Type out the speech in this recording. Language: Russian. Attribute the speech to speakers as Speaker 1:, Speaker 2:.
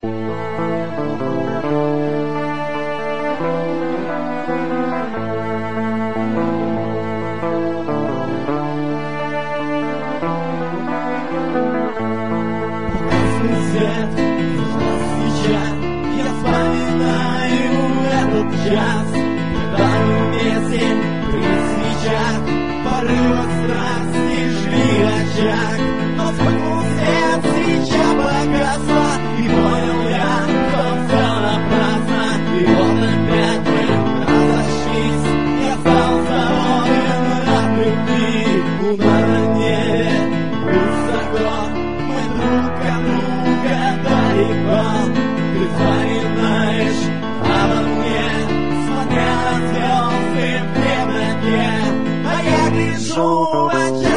Speaker 1: Свет, свеча, я вспоминаю этот час, когда мы вместе при свечах, порывах страсти жгли очаг. Но вспыхнул свет, свеча погасла, и понял я, что все напрасно. И вот опять мы разошлись, я стал свободен от любви. Луна на небе высоко, мы друг от друга далеко. Ты вспоминаешь обо мне, смотря на звезды в темноте, а я гляжу в очах.